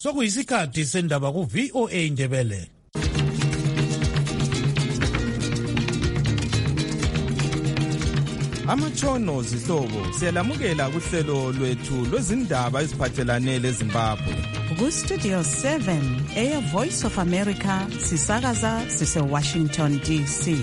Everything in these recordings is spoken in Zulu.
Sokuyisikhathi sendaba ku VOA Indebele. Amatshono zihlobo siyalamukela kuhlelo lwethu lwezindaba eziphathelane leZimbabwe. Ku-Studio 7 Air Voice of America sisakaza sise-Washington DC.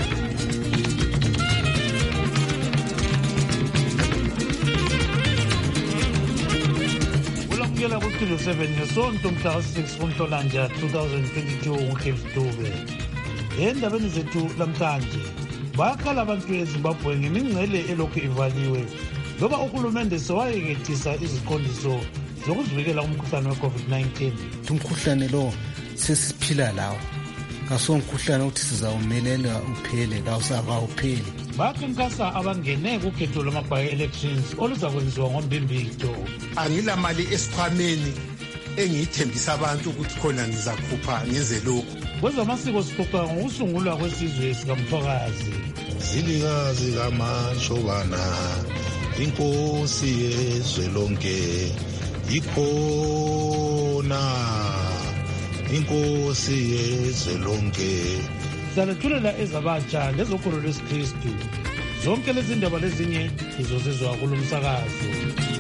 Ulamukela ku-Studio 7 ngesonto mhla 6 kuNhlolanja 2022 uHealth Dube. Endabeni zethu lamhlanje bakhala abantu eZimbabwe ngemingcele elokhu ivaliwe loba uhulumende sewayekethisa iziqondiso zokuzivikela umkhuhlane we-COVID-19. Umkhuhlane lo sesiphila lawo kasomkhuhlane ukuthi sizawumelela uphele kawusakawupheli. Bakhankasa abangene kukhetho lwama-by-elections oluzakwenziwa ngoMbimbito. Angilamali esikhwameni engiyithembisa abantu ukuthi khona ngizakhupha ngenze lokhu. Kwezamasiko sixoxa ngokusungulwa kwesizwe sikamthwakazi. Zilikazi kaMashobana, inkosi yezwe lonke ikhona, inkosi yezwe lonke. Salethulela ezabatsha lezokholo lwesikristu. Zonke lezi ndaba lezinye izozizwa kulo msakazo.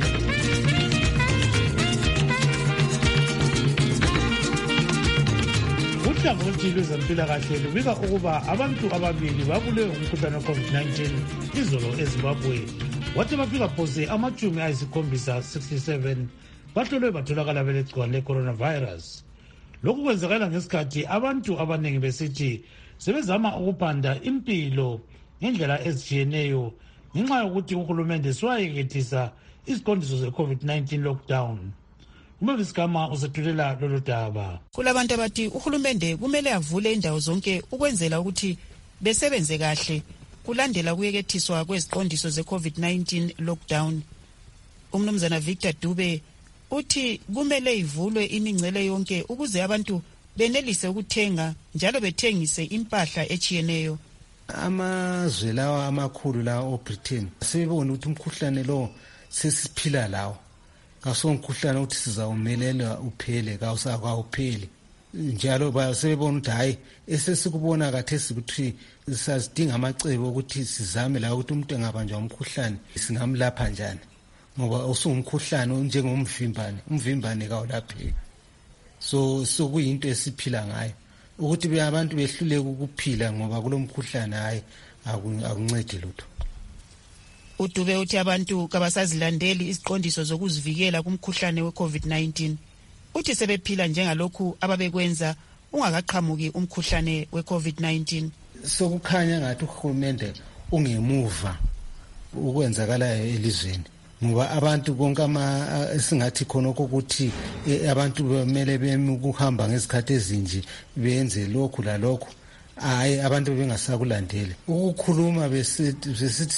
Uhlangothi lwezempilakahle lubika ukuba abantu ababili babulewe ngumkhuhlane we-COVID-19 izolo eZimbabwe. Wathi bafika phose amachumi ayisikhombisa 67 bahlolwe batholakala belegciwane le-coronavirus. Lokhu kwenzakala ngesikhathi abantu abaningi besithi sebezama ukuphanda impilo ngendlela ezitshiyeneyo ngenxa yokuthi uhulumende siwayekethisa iziqondiso ze-COVID-19 lockdown. Umavisikama usethulela lolu daba. Kulabantu abathi uhulumende kumele avule indawo zonke ukwenzela ukuthi besebenze kahle kulandela ukuyekethiswa kweziqondiso ze-COVID-19 lockdown. Umnumzana Victor Dube uthi kumele ivulwe imingcele yonke ukuze abantu benelise ukuthenga njalo bethengise impahla echiyeneyo. Amazwe lawa amakhulu lawa oBritain sebebona ukuthi umkhuhlane lo sesiphila lawo kasomkhuhlane ukuthi sizawumelela uphele kawusakawupheli. Njalo basebebona ukuthi hayi esesikubona khathesi ukuthi sisadinga amacebo ukuthi sizame la ukuthi umuntu engabanjwa umkhuhlane singamlapha njani ngoba usungumkhuhlane njengomvimbane, umvimbane kawulapheki. So kuyinto esiphila ngayo ukuthi abantu behluleke ukuphila ngoba kulomkhuhlane hayi akuncedi lutho. uDube uthi abantu kabasazilandeli iziqondiso zokuzivikela kumkhuhlane we-COVID-19. Uthi sebephila njengalokhu ababekwenza ungakaqhamuki umkhuhlane we-COVID-19. Sokukhanya ngathi uhulumende ungemuva ukwenzakalayo elizweni ngoba abantu konke esingathi khona ukuthi abantu bemele bekuhamba ngezikhathi ezinje benze lokhu lalokhu. Hayi abantu bengasakulandeli ukukhuluma besithi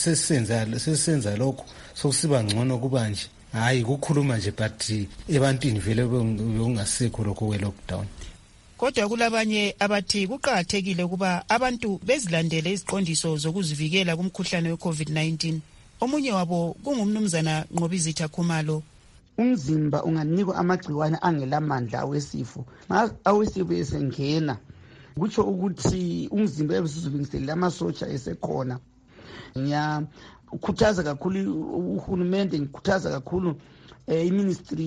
sesenza lokho sokusiba ngcono kubanje. Hayi ukukhuluma nje but ebantwini vele bekungasekho lokho we-lockdown. Kodwa kulabanye abathi kuqakathekile ukuba abantu bezilandele iziqondiso zokuzivikela kumkhuhlane we-COVID-19. Omunye wabo kungumnumzana Nqobizitha Khumalo. Umzimba unganikwa amagciwane angelamandla awesifo. Awesifo esengena kutsho ukuthi umzimba ebusuzulungiselela amasotsha esekhona. Ngiyakhuthaza kakhulu uhulumende, ngikhuthaza kakhulu iministry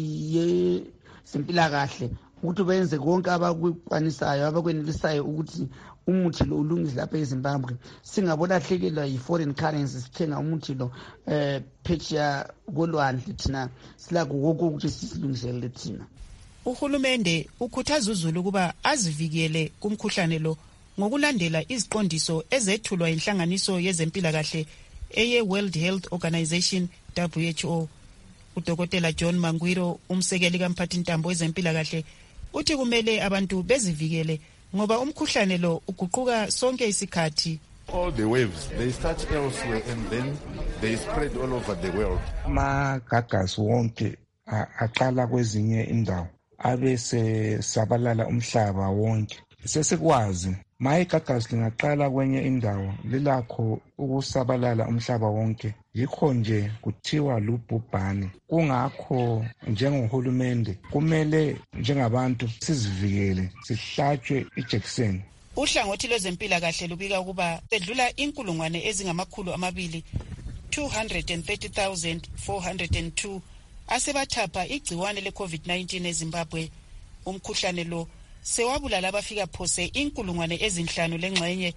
yezempilakahle ukuthi benze konke abakwanisayo abakwenelisayo ukuthi umuthi lo ulungise lapha eZimbabwe. Singabolahlekelwa yi-foreign currency sithenga umuthi lo phetsheya kolwandle thina silakho konke ukuthi sisilungiselele thina. Uhulumende ukhuthaza uzulu ukuba azivikele kumkhuhlane lo ngokulandela iziqondiso ezethulwa inhlanganiso yezempilakahle eye-World Health Organization WHO. Udokotela John Mangwiro, umsekeli kamphathintambo wezempilakahle, uthi kumele abantu bezivikele ngoba umkhuhlane lo uguquka sonke isikhathi. All the waves, they start elsewhere and then they spread all over the world. Amagagas wonke aqala kwezinye indawo abese sabalala umhlaba wonke. Sesekwazi ma igagasi lingaqala kwenye indawo lilakho ukusabalala umhlaba wonke, yikho nje kuthiwa lubhubhane. Kungakho njengohulumende kumele njengabantu sizivikele, sihlatshwe ijekiseni. Uhlangothi lwezempilakahle lubika ukuba sedlula inkulungwane ezingamakhulu 230,402 asebathapha igciwane le-COVID-19 eZimbabwe. Umkhuhlane lo sewabulala abafika phose inkulungwane ezinhlanu lengxenye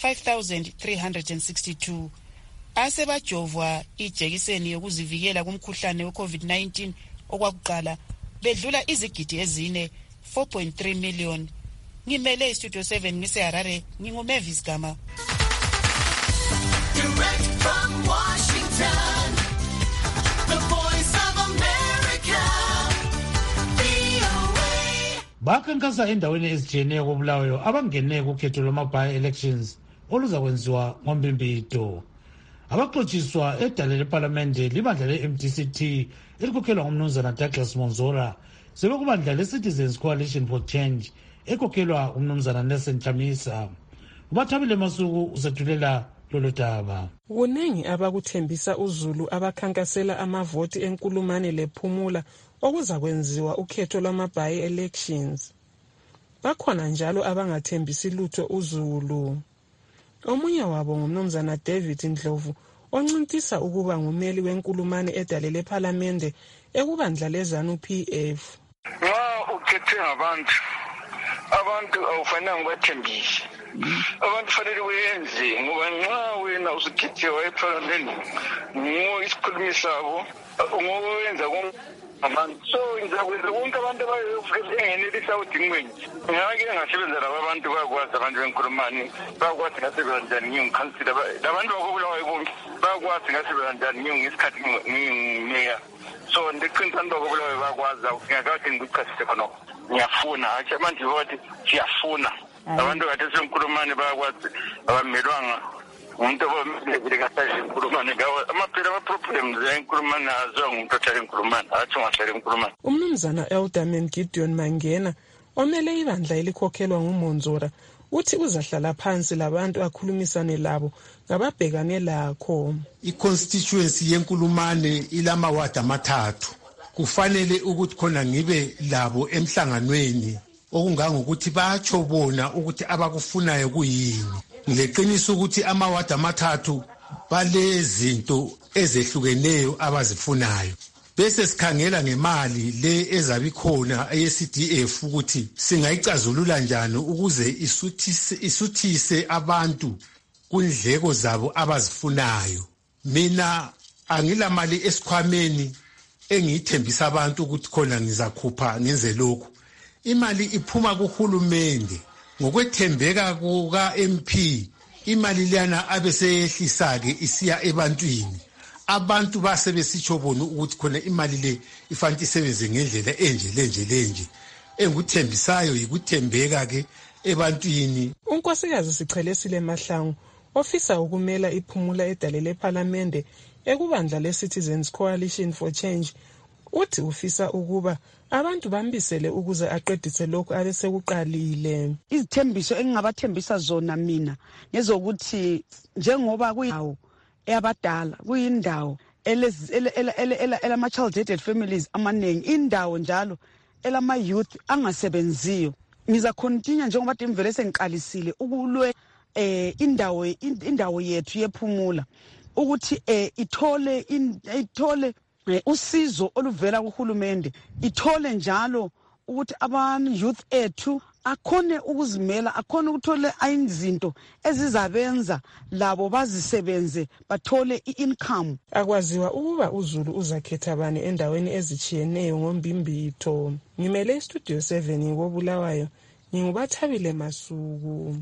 5,362. Asebajovwa ijekiseni yokuzivikela kumkhuhlane we-COVID-19 okwakuqala bedlula izigidi ezine 4.3 million. Ngimele iStudio 7 ngiseHarare, nginguMavis Gama. Direct from Washington, the Voice of America, VOA. Bakhankasa endaweni ezitshiyeneyo koBulawayo abangene kukhetho lwama-by-elections oluzakwenziwa ngoMbimbito. Abaxotshiswa edale leParlamente libandla le-MDCT elikhokhelwa ngumnumzana Douglas Monzora sebekubandla le-Citizens Coalition for Change ekhokhelwa umnumzana Nelson Chamisa. Ubathabile Masuku usethulela lolu daba. Kuningi abakuthembisa uZulu abakhankasela amavoti enkulumane lephumula okuzakwenziwa ukhetho lwama-by-elections. Bakhona njalo abangathembisi lutho uZulu. Omunye wabo ngumnumzana David Ndlovu oncintisa ukuba ngumeli wenkulumane edale leParlamente ekubandla leZANU-PF. Ukhethe abantu awufanele bathembise. Abantu fanele wenze ngoba nxa wena usukhethiwe eParlamente isikhulumi sabo ngowenza abantu so ngizakwenza konke abantu abayenelisa udingweni. Ngake ngasebenza laba abantu bakwazi abantu benkulumani bakwazi ngasebenza njani ngiyongikhansila labantu bakubulawayo bonke bakwazi ngasebenza njani ngiyisikhathi ngimeya so ndiqinisa abantu bakubulawayo bakwazi ngakade ngikuchasise khona ngiyafuna athi manje bathi siyafuna abantu kade senkulumani bakwazi abamelwanga umuntu obamele kahle inkulumani ngawo amaphela ama-problems enkulumani azo ngumuntu othela inkulumani athi ungahlala inkulumani. Umnumzana Elderman Gideon Mangena omele ibandla elikhokhelwa nguMonzora uthi uzahlala phansi labantu akhulumisane labo ngababhekane lakho. I-constituency yenkulumane ilamawadi amathathu. Kufanele ukuthi khona ngibe labo emhlanganweni okungangokuthi batsho bona ukuthi abakufunayo kuyini. Ngileqiniso ukuthi amawadi amathathu balezinto ezehlukeneyo abazifunayo. Bese sikhangela ngemali le ezabikhona eyeCDF ukuthi singayicazulula njani ukuze isuthise abantu kundleko zabo abazifunayo. Mina angilamali esikhwameni engiyithembisa abantu ukuthi khona ngizakhupha ngenze lokhu. Imali iphuma kuhulumende ngokwethembeka kuka-MP. Imali lana abeseyehlisake isiya ebantwini. Abantu base besitsho bona ukuthi khona imali le ifanele isebenze ngendlela enje. Engikuthembisayo yikuthembeka ke ebantwini. Unkosikazi Sichelesile Mahlangu ofisa ukumela iphumula edale leParlamente ekubandla le-Citizens Coalition for Change uthi ufisa ukuba abantu bambisele ukuze aqedise lokhu abesekuqalile. Izithembiso engingabathembisa zona mina ngezokuthi njengoba kuyindawo eyabadala kuyindawo elama-child-headed families amaningi, indawo njalo elama-youth angasebenziyo. Ngizakhontinya njengoba imvele sengiqalisile ukulwe indawo yethu yephumula ukuthi ithole usizo oluvela kuhulumende, ithole njalo ukuthi youth ethu akhone ukuzimela, akhone ukuthola izinto ezizabenza labo bazisebenze bathole i-income. Akwaziwa ukuba uZulu uzakhetha bani endaweni ezitshiyeneyo ngoMbimbito. Ngimele iStudio 7 ngobulawayo, ngingubathabile Masuku.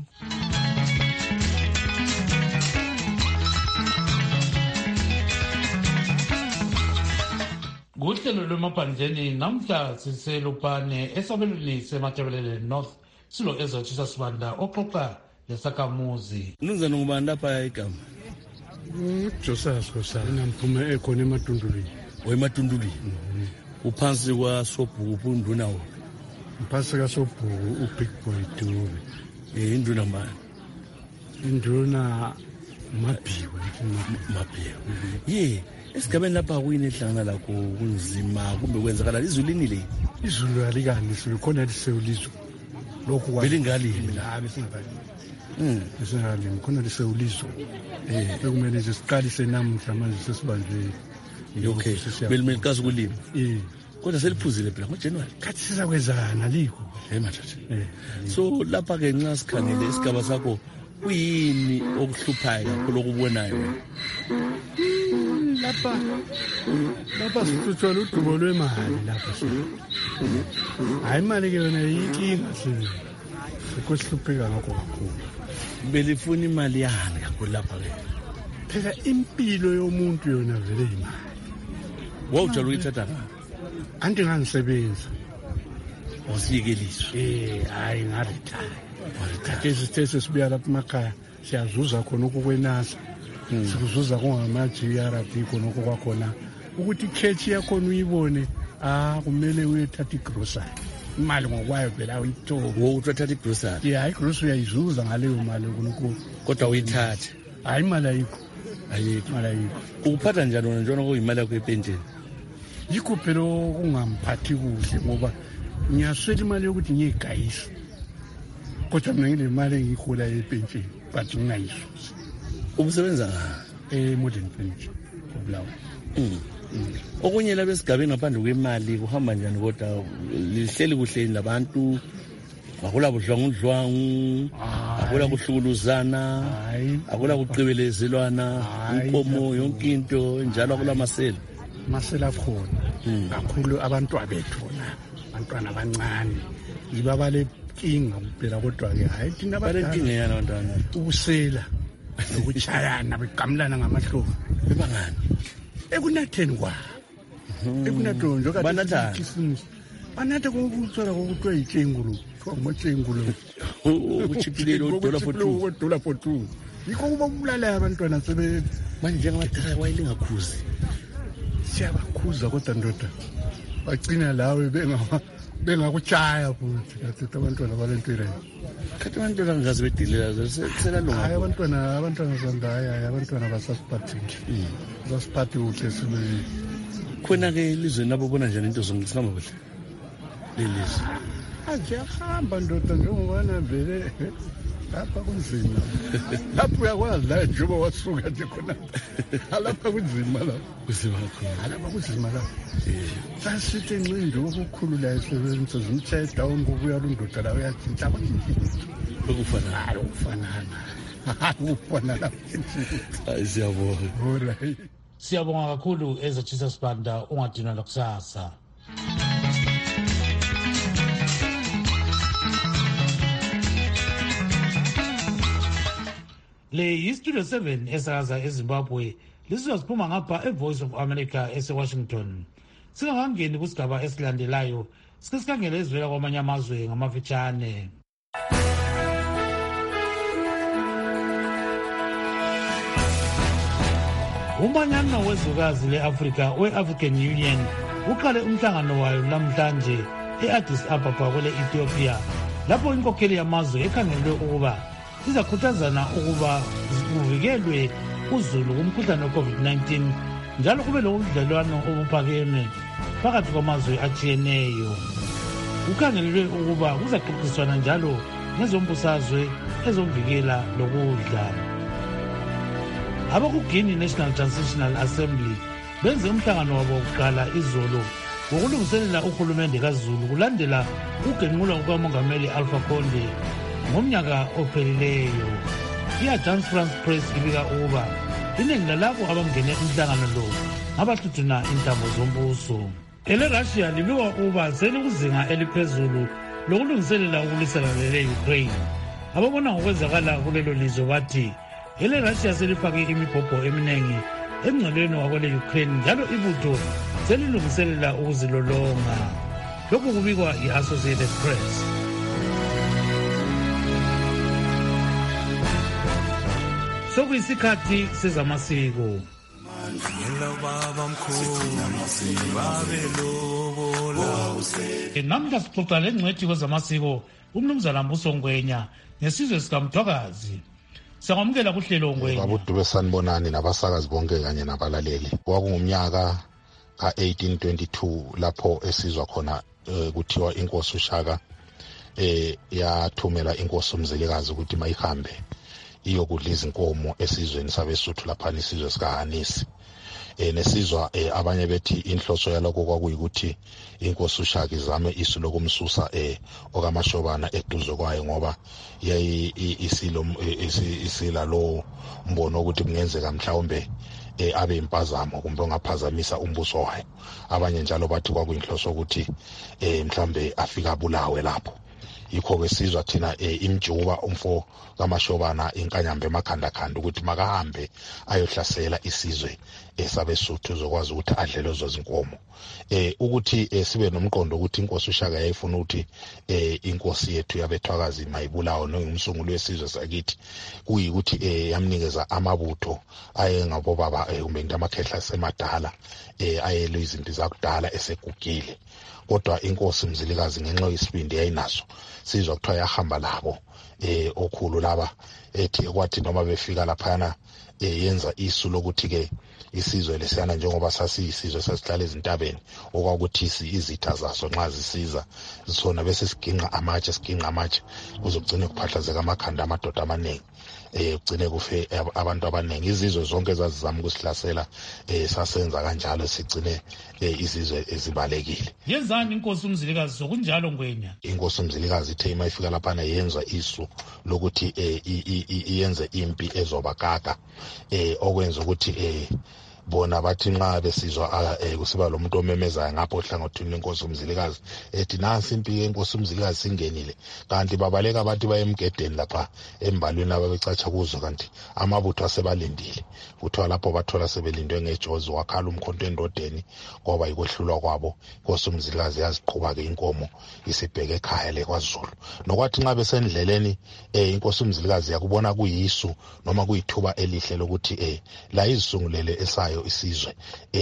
Kuhlelo lwemaphandleni namhla siselupane esabelweni seMatabelele North silo ezothisa sibanda oxoxa lesakhamuzi. Mnumzana ngubani lapha igama? Joseph Sosana mphume ekhona eMatundulweni. Wematundulweni. Uphansi kwa Sobhuku unduna wo. Uphansi kwa Sobhuku uBig Boy Dube. induna mani induna Mabhiwe. Ye, esigabeni lapha kuyini ehlangana lakho kunzima kumbe kwenzakala izulu linile. Izulu alikani sikhona lisewulizwe. Lokhu belingalimi la besingalimi. Besingalimi khona lisewulizwe. Bekumele nje siqalise namuhla manje sesibanjwe. Okay. Belimele kazi kulima. Kodwa seliphuzile phela ngoJanuary. Kathi sizakwenzana liko. Mathatha. So lapha ke nxa sikhangele isigaba sakho kuyini okuhluphayo kakhulu okubonayo wena? Lapha sithuthwa udubo lwemali lapha. Hayi imali ke yona yinkinga sikwehlupheka ngakho kakhulu. Belifuna imali yani kakhulu lapha ke. Phela impilo yomuntu yona vele imali. Wawujala ukuyithatha ngani? Ande ngangisebenza. Wasiyekeliswa. Hayi ngaritaya. Khathesi sithe sibuya lapha emakhaya siyazuza khona ukukwenasa. Sikuzuza kungama-GRP khona okwakhona ukuthi ikhethi yakhona uyibone kumele uyethatha igrocery. Imali ngokwayo phela uyithola. Uthatha igrocery. Hayi igrocery uyayizuza ngaleyo mali kunoku. Kodwa uyithatha. Hayi imali ayikho. Imali ayikho. Ukuphatha njani wona njengoba kuyimali yakho epentsheni? Yikho phela kungamphathi kuhle ngoba ngiyaswela imali yokuthi ngiyigayise. Kodwa mina ngile mali engiyihola epentsheni but ngingayisusi. Ubusebenza modern pension kubulawa. Okunye la besigabeni ngaphandle kwemali kuhamba njani kodwa lihleli kuhle nabantu akula budlwangudlwangu akula kuhlukuluzana akula kuqibelezelwana inkomo yonke into njalo akula masela akhona kakhulu abantu abethona abantwana abancane ibabale kinga kuphela kodwa ke hayi thina balenkinga yana abantwana ubusela ukuchayana beqamlana ngamahlobo bebangani ekunatheni kwa ekunathoni njoka banatha kokuthola kokuthiwa yitshengulo kuthiwa ngumtshengulo ukuchiphilelo $4 for 2 yikho kuba kubulala abantwana sebe manje njengamathala wayelingakhuzi siyabakhuza kodwa ndoda bagcina lawe bengakuchaya futhi kathi abantwana balentwele kathi abantwana ngazi bedilela selalunga hayi abantwana zandaya abantwana basasiphathile basiphathe kuhle sibe khona ke ilizwe nabo bona njani into zongisihamba kuhle lelizwe ajahamba ndoda njengobana vele lapha kunzima lapho uyakwazi la njengoba wasuka nje khona lapha kunzima la kuzima kakhulu lapha kunzima la sasithi ncindo okukhulu la esebenza zimtshaya down ngokuya lundoda la uyathinta ukufanana ukufanana siyabonga siyabonga kakhulu ezochisa sibanda ungadinwa lakusasa. Le yistudio 7 esakaza eZimbabwe lisizwa siphuma ngapha eVoice of America eseWashington. Singakangeni kusigaba esilandelayo sike sikhangele ezivela kwamanye amazwe ngamafitshane. Umanyano wezwekazi le-Afrika we-African Union uqale umhlangano wayo namhlanje e-Addis Ababa kwele-Ethiopia lapho inkokheli yamazwe ekhangelwe ukuba izakhuthazana ukuba kuvikelwe uzulu kumkhuhlane we-COVID-19 njalo kube lobudlelwano obuphakeme phakathi kwamazwe atshiyeneyo. Kukhangelelwe ukuba kuzaxoxiswana njalo ngezombusazwe ezomvikela lokudla. AbakuGuinea National Transitional Assembly benze umhlangano wabo wokuqala izolo ngokulungiselela uhulumende kaZulu kulandela ukugenqulwa kukamongameli Alpha Conde ngomnyaka ophelileyo. I-Agence France Press ibika ukuba iningi lalabo abangene umhlangano lo ngabahluthuna intambo zombuso. EleRussia libikwa ukuba selikuzinga eliphezulu lokulungiselela ukulwisana lele-Ukraine. Ababona ngokwenzakala kulelo lizwe bathi EleRussia selifake imibhobho eminingi emngcelweni wakwele-Ukraine njalo ibutho selilungiselela ukuzilolonga. Lokhu kubikwa yi-Associated Press. Sokuyisikhathi sezamasiko. Namhla sixoxa lengcwethi kwezamasiko umnumzana Mbuso Ngwenya ngesizwe sikamthwakazi. Siyamukela kuhlelo Ngwenya. Babudube sanibonani nabasakazi bonke kanye nabalaleli. Kwakungumnyaka ka-1822 lapho esizwa khona kuthiwa inkosi uShaka yathumela inkosi uMzilikazi ukuthi mayihambe iyokudla izinkomo esizweni sabeSuthu lapha isizwe sikaHanisi. Nesizwa abanye bethi inhloso yaloko kwakuyikuthi inkosi uShaka izame isu lokumsusa okaMashobana eduze kwayo ngoba isila lo mbono ukuthi kungenzeka mhlawumbe abe impazamo kumbe ungaphazamisa umbuso wayo. Abanye njalo bathi kwakuyinhloso ukuthi mhlawumbe afika abulawe lapho. Yikho kwesizwa thina imjuba umfo kaMashobana inkanyambe emakhandakhanda ukuthi makahambe ayohlasela isizwe sabeSuthu zokwazi ukuthi adle lezo zinkomo. Ukuthi sibe nomqondo ukuthi inkosi uShaka yayifuna ukuthi inkosi yethu yabethwakazi mayibulawo nongumsunguli wesizwe sakithi kuyikuthi yamnikeza amabutho ayengabo baba kumbe ngamakhehla semadala ayelo izinto zakudala esegugile. Kodwa inkosi uMzilikazi ngenxa yesibindi yayinaso sizwa kuthiwa yahamba labo okhulu laba ethi kwathi noma befika laphana yenza isu lokuthi ke isizwe lesiyana njengoba sasiyisizwe sasihlala ezintabeni okwakuthi izitha zaso nxa zisiza zisona bese siginqa amatshe kuzogcina kuphahlazeka amakhanda amadoda amaningi ugcine kufe abantu abaningi. Izizwe zonke ezazizama ukusihlasela sasenza kanjalo sigcine izizwe ezibalekile. Yenzani inkosi uMzilikazi sokunjalo Ngwenya? Inkosi uMzilikazi ithe ima ifika laphana yenza isu lokuthi iyenze impi ezobakaka okwenza ukuthi bona bathi nxa besizwa kusiba lo muntu omemezayo ngapho ohlangothini lenkosi uMzilikazi ethi nasi impi yenkosi uMzilikazi singenile, kanti babaleka bathi bayemgedeni lapha embalweni ababecatsha kuzo, kanti amabutho asebalindile. Kuthiwa lapho bathola sebelindwe ngejozi wakhala umkhonto endodeni ngoba yikwehlulwa kwabo. Inkosi uMzilikazi yaziqhuba ke inkomo isibheke ekhaya leKwaZulu. Nokwathi nxa besendleleni inkosi uMzilikazi yakubona kuyisu noma kuyithuba elihle lokuthi la izisungulele esayo isizwe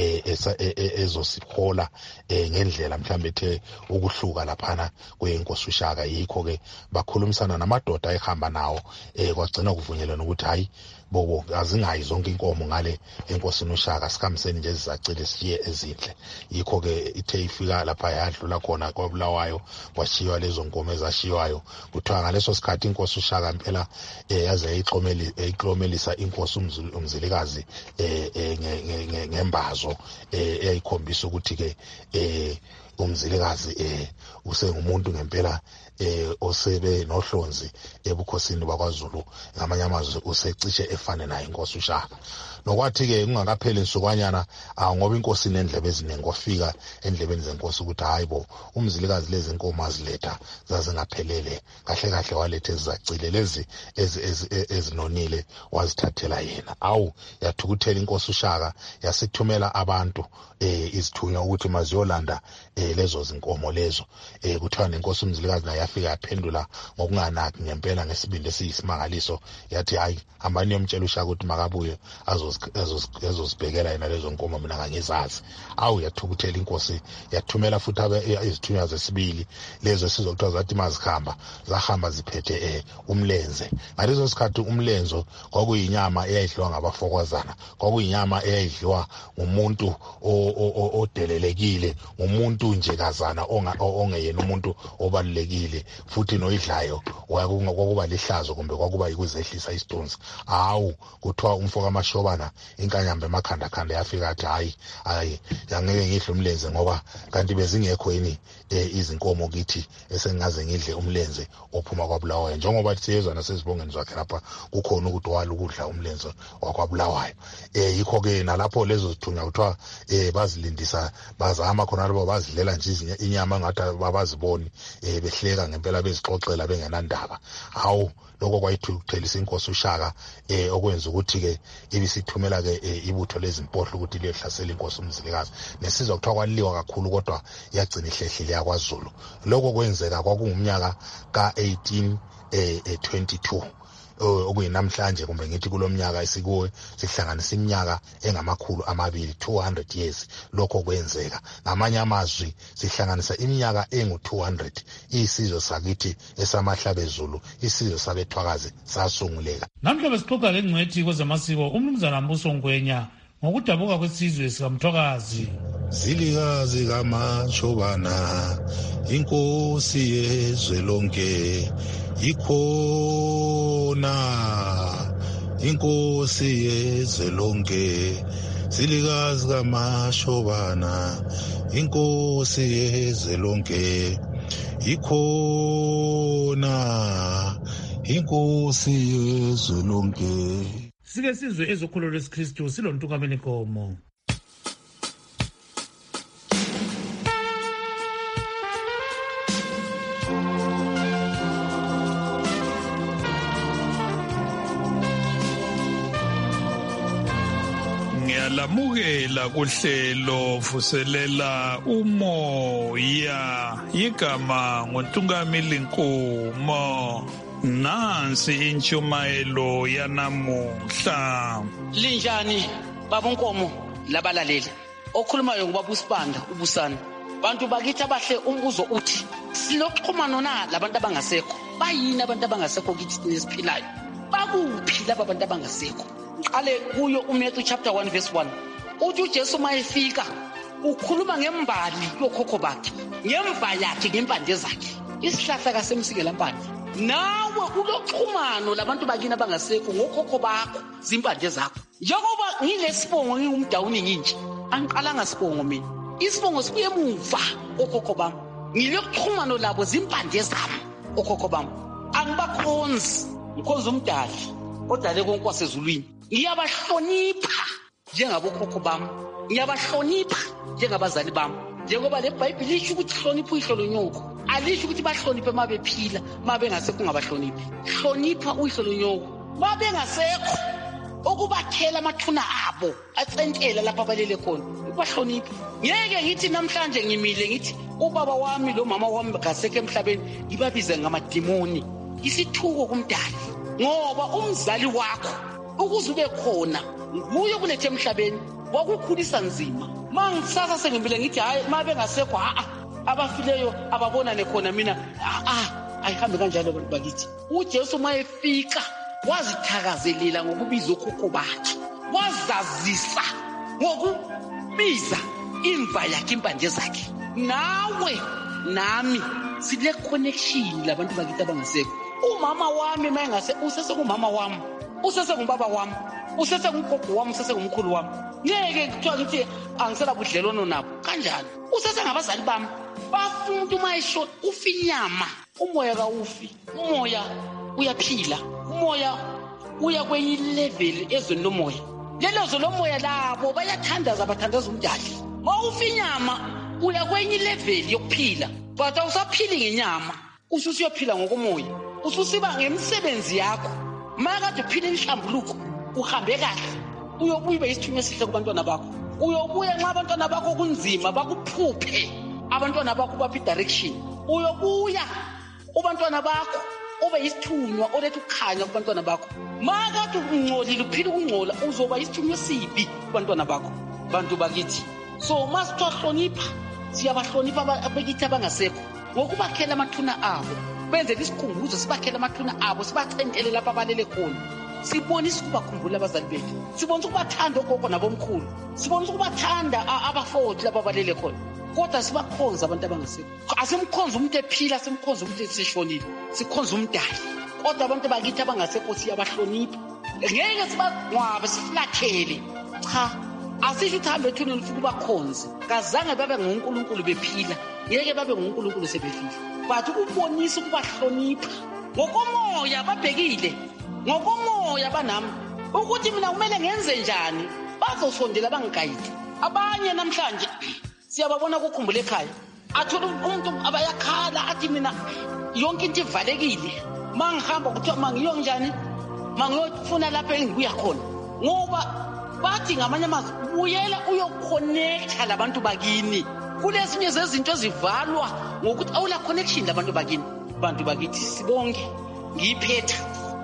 ezosihola ngendlela mhlambe ethe ukuhluka laphana kwenkosi uShaka. Yikho ke bakhulumisana namadoda ayehamba nawo kwagcina kuvunyelwana ukuthi hayi bobo azingayi zonke inkomo ngale enkosini uShaka, sikhambiseni nje ezizacile siye ezinhle. Yikho ke ithe ifika lapha yadlula khona kwaBulawayo kwashiywa lezo nkomo ezashiywayo. Kuthiwa ngaleso sikhathi inkosi uShaka impela yaze yayiklomelisa inkosi uMzilikazi ngembazo eyayikhombisa ukuthi ke uMzilikazi usengumuntu ngempela osebe nohlonzi ebukhosini bakwaZulu. Ngamanye amazwi usecishe efane naye inkosi uShaka. Nokwathi ke kungakapheli insukwanyana ngoba inkosi nendlebe eziningi kwafika endlebeni zenkosi ukuthi hayibo uMzilikazi lezi inkomo aziletha zazingaphelele kahle kahle walethe ezizacile lezi ezinonile wazithathela yena. Yathukuthela inkosi uShaka yasithumela abantu izithunywa ukuthi maziyolanda lezo zinkomo lezo. Kuthiwa nenkosi uMzilikazi naye yafika yaphendula ngokunganaki ngempela ngesibindi esiyisimangaliso yathi hayi hambani yomtshela uShaka ukuthi makabuye azozibhekela yena lezo nkomo mina ngangizazi. Yathukuthela inkosi yathumela futhi izithunywa zesibili lezo sizokuthiwa zathi mazikhamba zahamba ziphethe umlenze. Ngalezo sikhathi umlenzo kwakuyinyama eyayidliwa ngabafokozana, kwakuyinyama eyayidliwa ngumuntu odelelekile, ngumuntu nje kazana ongeyena umuntu obalulekile futhi noyidlayo kwakuba lihlazo kumbe kwakuba yikuzehlisa isithunzi. Kuthiwa umfo kaMashobana inkanyambe emakhandakhanda yafika athi hayi angeke ngidle umlenze ngoba kanti bezingekho yini izinkomo kithi esengaze ngidle umlenze ophuma kwaBulawayo, njengoba siyezwa nasezibongeni zakhe lapha kukhona ukuthi wala ukudla umlenze wakwaBulawayo. Yikho ke nalapho lezo zithunywa kuthiwa bazilindisa bazama khona labo bazidlela nje inyama ngathi babaziboni behleka ngempela bezixoxela bengenandaba. Lokho kwayithukuthelisa inkosi uShaka okwenza ukuthi ke ibisithumela ke ibutho lezimpohlo ukuthi liyehlasela inkosi uMzilikazi. Nesizwa kuthiwa kwaliwa kakhulu kodwa yagcina ihlehlile yakwaZulu. Lokho kwenzeka kwakungumnyaka ka-1822 okuyinamhlanje kumbe ngithi kulomnyaka esikuwe sihlanganisa iminyaka engamakhulu 200 years lokho kwenzeka. Ngamanye amazwi sihlanganisa iminyaka engu200 isizwe sakithi esamahlabezulu isizwe sabethwakazi sasunguleka. Namhla besixoxa lengcwethi kwezamasiko umnumzana Mbuso Ngwenya ngokudabuka kwesizwe sikamthwakazi. Zilikazi kaMashobana inkosi yezwe lonke ikhona inkosi yezwe lonke zilikazi kaMashobana inkosi yezwe lonke ikhona inkosi yezwe lonke. Sike sizwe ezokholo lwesikristu silontukameni Nkomo. Ngiyalamukela kuhlelo vuselela umoya igama ngoNtungameli Nkomo. Nansi intshumayelo yanamuhla. Linjani baba Nkomo labalaleli okhulumayo ngubaba uSibanda ubusana. Bantu bakithi abahle umbuzo uthi siloxhumano na labantu abangasekho? Bayini abantu abangasekho kithi nesiphilayo? Bakuphi laba abantu abangasekho? Qale kuyo uMatthew chapter 1 verse 1. Uthi uJesu mayefika ukhuluma ngembali yokhokho bakhe, ngemva yakhe, ngempande zakhe. Isihlahla kasemsikela mpande. Nawe uloxhumano labantu bakini abangasekho ngokhokho bakho, zimpande zakho. Njengoba ngilesibongo ngingumdawuni nginje, angiqalanga sibongo mina. Isibongo sibuye emuva okhokho bami. Ngiloxhumano labo zimpande zami okhokho bami. Angibakhonzi, ngikhonza umdali odale konke wasezulwini. Ngiyabahlonipha njengabokhokho bami. Ngiyabahlonipha njengabazali bami. Njengoba le Bhayibheli lisho ukuthi hlonipha uyihlolo nyoko. Alisho ukuthi bahloniphe mabephila, mabengasekho ungabahloniphi. Hlonipha uyihlolo nyoko. Mabengasekho okubakhela amathuna abo acentela lapha balele khona. Ubahlonipha. Ngeke ngithi namhlanje ngimile ngithi ubaba wami lo mama wami ngasekho emhlabeni ngibabize ngamadimoni. Isithuko kumdali. Ngoba umzali wakho ukuze ube khona nguye kulethe emhlabeni wakukhulisa nzima. Mangisasa sengibile ngithi hayi mabengasekho abafileyo ababonane khona mina ayihambe kanjalo abantu bakithi. uJesu mayefika wazithakazelela ngokubiza okhokho bakhe, wazazisa ngokubiza imva yakhe, impande zakhe. Nawe nami sile connection labantu bakithi abangasekho. Umama wami mayengase usesengumama wami, usesengubaba wami, usesengugogo wami, usesengumkhulu wami. Ngeke kuthiwa ngithi angisela budlelwano nabo. Kanjani? Usesengabazali bami. Bafuna mayisho ufinyama, umoya kawufi. Umoya uyaphila. Umoya uya kwenye level ezweni lomoya. Lelo zwe lomoya labo bayathandaza, bathandaza umdali. Mawufinyama uya kwenye level yokuphila. But awusaphili ngenyama, ususiyophila ngokomoya. Ususiba ngemisebenzi yakho. Makade uphile inhlambuluko, uhambe kahle. Uyobuya isithunywa esihle kubantwana bakho. Uyobuya nxa abantwana bakho kunzima bakuphuphe. Abantwana bakho baphi direction. Uyobuya ubantwana bakho ube isithunywa olethe ukukhanya kubantwana bakho. Makade ungcolile uphile ukungcola uzoba isithunywa esibi kubantwana bakho. Bantu bakithi. So masithohlonipha, siyabahlonipha abakithi abangasekho ngokubakhela amathuna abo. Benze isikhumbuzo sibakhela amathuna abo, sibacentele lapha abalele khona. Sibonisa ukubakhumbula abazali bethu. Sibonisa ukubathanda ogogo nabomkhulu. Sibonisa ukubathanda abafowethu lapha abalele khona. Kodwa sibakhonza abantu abangasekho. Asimkhonza umuntu ephila, simkhonza umuntu eseshonile. Sikhonza umdali. Kodwa abantu bakithi abangasekho siyabahlonipha. Ngeke sibangcwabe siflathele. Cha, asisho ukuthi hambe ethuneni ufike ubakhonze. Kazange babe ngoNkulunkulu bephila. Ngeke babe ngoNkulunkulu sebefile. But ukubonisa ukubahlonipha ngokomoya babhekile, ngokomoya banami ukuthi mina kumele ngenze njani, bazosondela bangigayide. Abanye namhlanje siyababona ukukhumbula ekhaya, athola umuntu abayakhala athi mina yonke into ivalekile. Mangihamba kuthiwa mangiyo njani, mangiyofuna lapha engibuya khona. Ngoba bathi ngamanye amazwi buyela uyoconnecta labantu bakini. Kulezinye zezinto ezivalwa ngokuthi awula connection labantu bakini. Bantu bakithi sibonke ngiyiphetha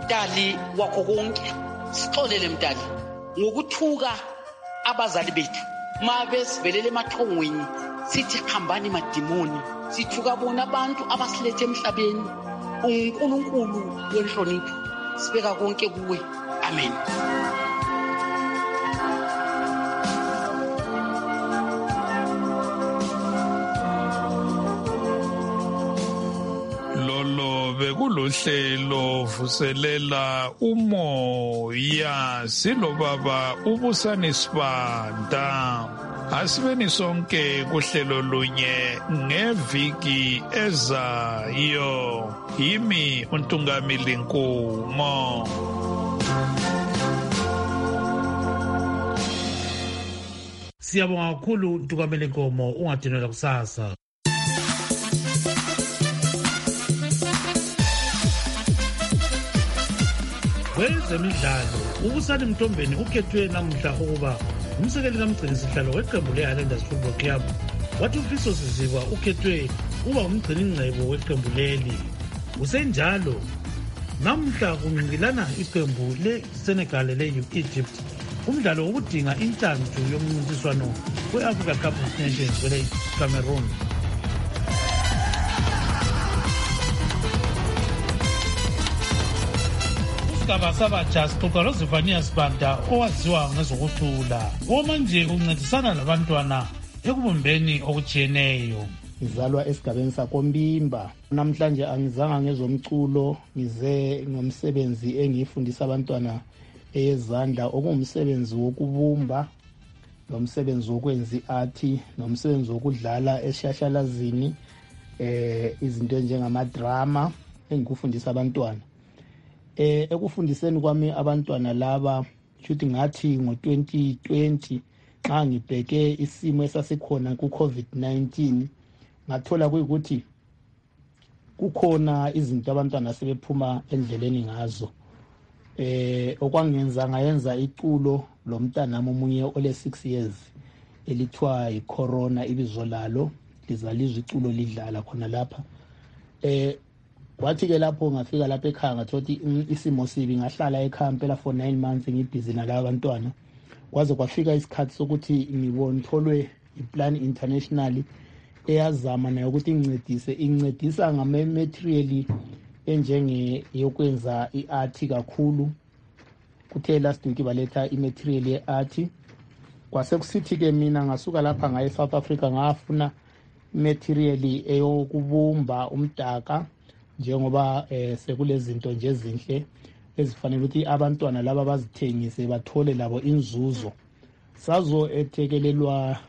Mdali wakho konke, sixolele Mdali ngokuthuka abazali bethu mabe sivelele emathongweni sithi hambani madimoni, sithuka bona abantu abasilethe emhlabeni. UNkulunkulu wenhlonipho, sibeka konke kuwe. Amen. Lolo bekulohlelo vuselela umoya silo baba ubusani Sibanda. Asibeni sonke kuhlelo lunye ngeviki ezayo. Yimi uNtungamili Nkumo. Siyabonga kakhulu Ntungamili Nkomo, ungadinelwa kusasa. Kwezemidlalo, uBusani Mtombeni ukhethwe namuhla ukuba umsekeli kamgcini sihlalo weqembu le-Highlanders Football Club. Wathi uFiso Siziba ukhethwe uba umgcini ngcebo weqembu leli. Usenjalo, namuhla kungqilana iqembu le-Senegal le-Egypt umdlalo wokudinga inhlantu yomncintiswano we-Africa Cup of Nations kwele-Cameroon. Isigaba sabatsha sixoxa loZefania Sibanda owaziwa ngezokucula, omanje uncedisana labantwana ekubumbeni okujiyeneyo. Ngizalwa esigabeni sakoMbimba. Namhlanje angizanga ngezomculo, ngize ngomsebenzi engiyifundisa abantwana ezandla, okumsebenzi wokubumba, nomsebenzi wokwenza iarti, nomsebenzi wokudlala eshashalazini, izinto njengamadrama engikufundisa abantwana. Ekufundiseni kwami abantwana laba, futhi ngathi ngo-2020 xa ngibheke isimo esasikhona ku-COVID-19, ngathola kuyikuthi kukhona izinto abantwana sebephuma endleleni ngazo. Okwangenza ngayenza iculo lomntanami omunye ole 6 years elithiwa iCorona, ibizo lalo lizalizwe iculo lidlala khona lapha. Kwathi ke lapho ngafika lapha ekhaya ngathothi isimo sibi, ngahlala ekhaya impela for 9 months ngibhizi nalabo bantwana. Kwaze kwafika isikhathi sokuthi ngibonitholwe iPlan International eyazama nayo ukuthi incedisa ngama-material enjenge yokwenza iart kakhulu. Kuthe last week baletha imaterial yeart. Kwase kusithi ke mina ngasuka lapha ngaye South Africa ngafuna material eyokubumba umdaka, njengoba sekulezinto nje ezinhle ezifanele ukuthi abantwana laba bazithengise bathole labo inzuzo. Sazo ethekelelwa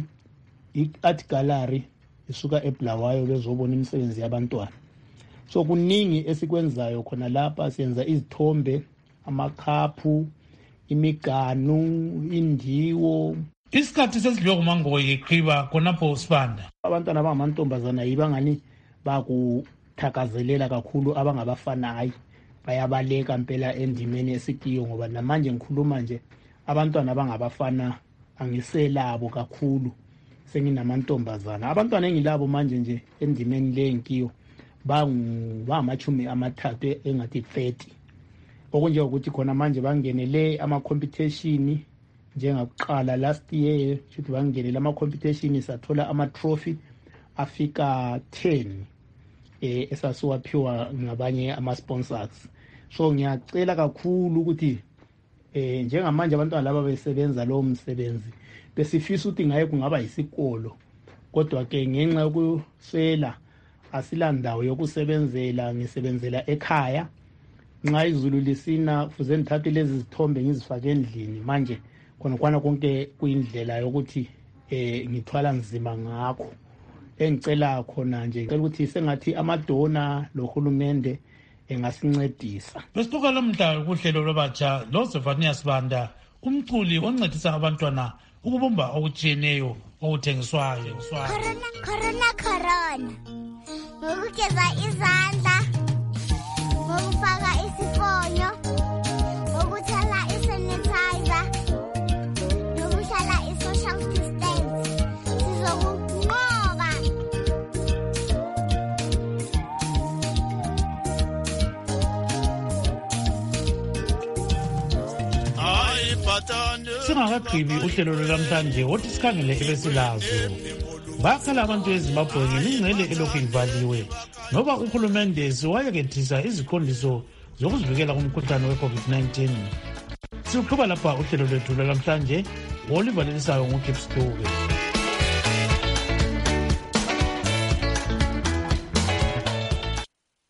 i-art gallery isuka eBulawayo bezobona imisebenzi yabantwana. So kuningi esikwenzayo khona lapha, siyenza izithombe, amakhaphu, imiganu, indiwo. Isikhathi sesidliwe kumangoyi iqhiba khonapho Sibanda. Abantwana abangamantombazana yibangani bakuthakazelela kakhulu abangabafana, hayi bayabaleka impela endimeni esikiyo, ngoba namanje ngikhuluma nje abantwana abangabafana angiselabo kakhulu, senginamantombazana. Abantwana engilabo manje nje endimeni lenkiyo bangamachumi amathathu engathi 30, okunje ukuthi khona manje bangenele ama-competition njengakuqala last year, futhi bangenele ama-competition sathola ama-trophy afika 10 esasiwaphiwa ngabanye ama-sponsors. So ngiyacela kakhulu ukuthi njengamanje abantwana laba besebenza lowo msebenzi, besifisa ukuthi ngaye kungaba yisikolo, kodwa ke ngenxa yokuswela asilandawo yokusebenzela, ngisebenzela ekhaya. Nxa izulu lisina kufuze ngithathe lezi zithombe ngizifake endlini, manje khona konke kuyindlela yokuthi ngithwala nzima ngakho. Engicela khona nje ngicela ukuthi sengathi amadona lohulumende engasincedisa. Besixoxa lomhla kuhlelo lwabatsha loZefania Sibanda, umculi oncedisa abantwana ukubumba okujiyeneyo okuthengiswayo. Corona ngokugeza izandla, ngokufaka isifonyo, ngokuthala isanitizer, nokuhlala i-social distance. Sizokunqoba. Singakagqibi uhlelo lwanamhlanje wothi sikhangele ebesilazo. Bakhala abantu eZimbabwe ngemingcele elokhu ivaliwe ngoba uhulumende siwayekethisa iziqondiso zokuzivikela kumkhuhlane we-COVID-19. Siqhuba lapha uhlelo lwethu lwanamhlanje olivalisayo nguKipstoke.